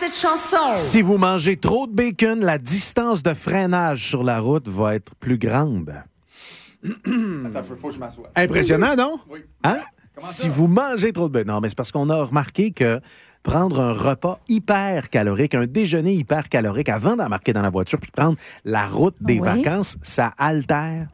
cette chanson. Si vous mangez trop de bacon, la distance de freinage sur la route va être plus grande. Attends, faut que je m'assoie. Impressionnant, non? Oui. Hein? Comment Si ça? vous mangez trop de bacon. Non, mais c'est parce qu'on a remarqué que prendre un repas hyper calorique, un déjeuner hyper calorique avant d'embarquer dans la voiture puis prendre la route des vacances, ça altère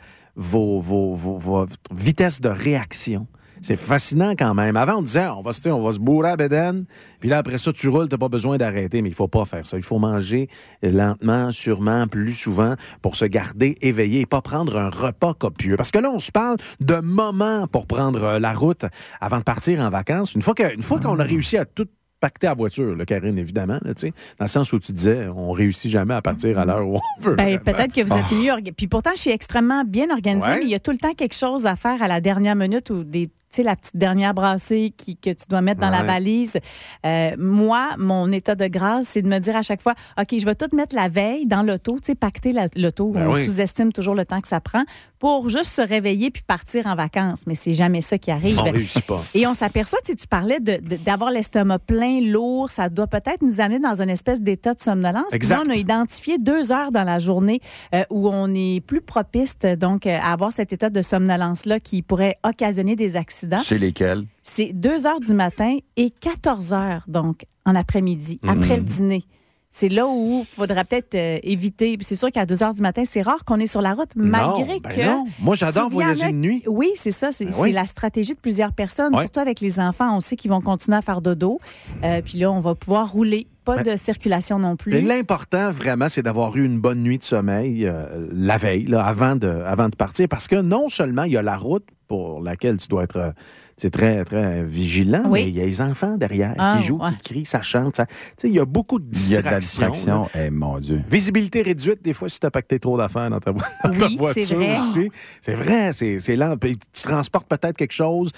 votre vitesse de réaction. C'est fascinant quand même. Avant, on disait, on va se bourrer à bédaine, puis là, après ça, tu roules, t'as pas besoin d'arrêter, mais il faut pas faire ça. Il faut manger lentement, sûrement, plus souvent, pour se garder éveillé et pas prendre un repas copieux. Parce que là, on se parle de moments pour prendre la route avant de partir en vacances. Une fois qu'on a réussi à tout pacter à voiture, là, Karine, évidemment, là, dans le sens où tu disais, on réussit jamais à partir à l'heure où on veut. Ben, peut-être que vous êtes mieux organisé. Puis pourtant, je suis extrêmement bien organisée, Ouais. mais il y a tout le temps quelque chose à faire à la dernière minute ou la petite dernière brassée que tu dois mettre dans la valise. Moi, mon état de grâce, c'est de me dire à chaque fois, OK, je vais tout mettre la veille dans l'auto, pacter l'auto. Ben on oui. sous-estime toujours le temps que ça prend pour juste se réveiller puis partir en vacances. Mais c'est jamais ça qui arrive. On réussit pas. Et on s'aperçoit, tu parlais d'avoir l'estomac plein, lourd, ça doit peut-être nous amener dans une espèce d'état de somnolence. Puis Exact. là, on a identifié 2 heures dans la journée où on est plus propice donc à avoir cet état de somnolence-là qui pourrait occasionner des accidents. Chez lesquels? C'est 2 heures du matin et 14 heures, donc, en après-midi, après le dîner. C'est là où il faudra peut-être éviter. C'est sûr qu'à 2 heures du matin, c'est rare qu'on est sur la route, malgré ben que... non. Moi, j'adore Souvent, il y en a voyager de nuit. Oui, c'est ça. C'est oui. la stratégie de plusieurs personnes, Ouais. surtout avec les enfants. On sait qu'ils vont continuer à faire dodo. Puis là, on va pouvoir rouler. Pas de circulation non plus. Mais l'important, vraiment, c'est d'avoir eu une bonne nuit de sommeil la veille, là, avant de partir. Parce que non seulement il y a la route pour laquelle tu dois être très, très vigilant, Oui. mais il y a les enfants derrière qui jouent, ouais. qui crient, ça chante. Il y a beaucoup de Il y a de la distractions. distraction. Eh, mon Dieu. Visibilité réduite, des fois, si tu as pacté trop d'affaires dans ta Oui, voiture c'est vrai. aussi. C'est vrai, c'est lent. Puis tu transportes peut-être quelque chose.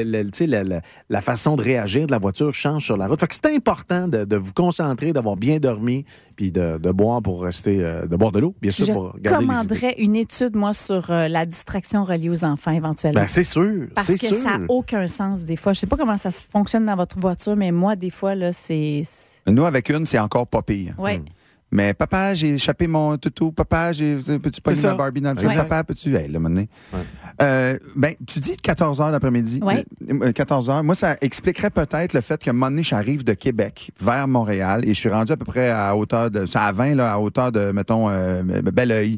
La façon de réagir de la voiture change sur la route. Fait que c'est important de vous concentrer, d'avoir bien dormi, puis de boire pour rester, de boire de l'eau, bien sûr, Je pour garder les idées. commanderais une étude, moi, sur la distraction reliée aux enfants, éventuellement. Ben, c'est sûr, Parce c'est que sûr. ça n'a aucun sens, des fois. Je sais pas comment ça fonctionne dans votre voiture, mais moi, des fois, là, c'est... Nous, avec une, c'est encore pas pire. Ouais. Mais papa, j'ai échappé mon toutou. Papa, peux-tu pogner ça. ma Barbie dans le feu? Ouais. Papa, peux-tu? Hey, là, maintenant. Ben, tu dis 14 heures l'après-midi. Ouais. 14 heures. Moi, ça expliquerait peut-être le fait que un moment donné, j'arrive de Québec vers Montréal et je suis rendu à peu près à hauteur de. C'est à 20, là, à hauteur de, mettons, Belleuil,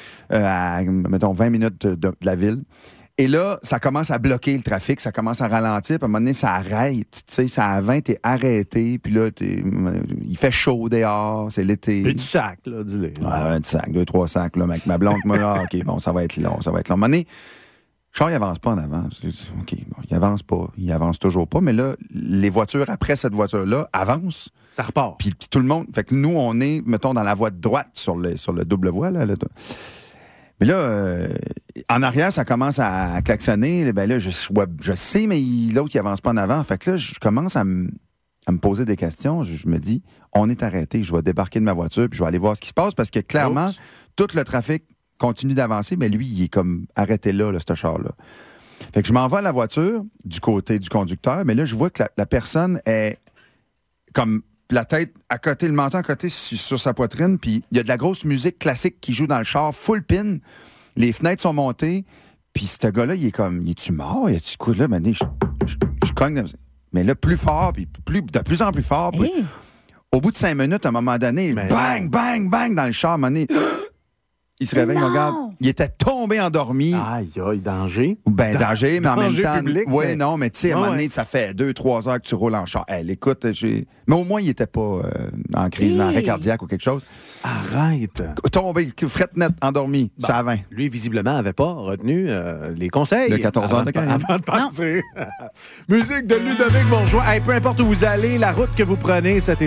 à, mettons, 20 minutes de la ville. Et là, ça commence à bloquer le trafic, ça commence à ralentir, puis à un moment donné, ça arrête. Tu sais, ça à 20, t'es arrêté, puis là, il fait chaud dehors, c'est l'été. Et du sac, là, dis-le. Ouais, un sac, 2-3 sacs, là, avec ma blonde, moi, là, OK, bon, ça va être long, ça va être long. À un moment donné, le char, il avance pas en avant. OK, bon, il avance toujours pas, mais là, les voitures après cette voiture-là avancent. Ça repart. Puis tout le monde, fait que nous, on est, mettons, dans la voie de droite sur le double voie, là. Mais là, en arrière, ça commence à klaxonner. Ben là, je sais, mais l'autre, il avance pas en avant. Fait que là, je commence à me poser des questions. Je me dis, on est arrêté. Je vais débarquer de ma voiture puis je vais aller voir ce qui se passe parce que clairement, tout le trafic continue d'avancer, mais lui, il est comme arrêté là, ce char-là. Fait que je m'en vais à la voiture du côté du conducteur, mais là, je vois que la personne est comme la tête à côté, le menton à côté sur sa poitrine, puis il y a de la grosse musique classique qui joue dans le char, full pin. Les fenêtres sont montées, puis ce gars-là, il est comme, il est-tu mort? Il est-tu quoi? Là, maintenant, je cogne, mais là, plus fort, puis de plus en plus fort. Puis, au bout de 5 minutes, à un moment donné, bang, bang, bang, dans le char, à un moment donné, il se réveille, regarde, il était tombé endormi. Aïe, aïe, danger. Ben, danger, mais en même temps. Public, oui, mais... non, mais tu sais, à un moment donné, ça fait 2-3 heures que tu roules en char. Hey, écoute, mais au moins, il n'était pas en crise, en arrêt cardiaque ou quelque chose. Arrête. Tombé, frette net, endormi, ça à 20. Lui, visiblement, n'avait pas retenu les conseils. Le 14 heures de carrière. Avant de partir. Musique de Ludovic Bourgeois. Hey, peu importe où vous allez, la route que vous prenez cet été,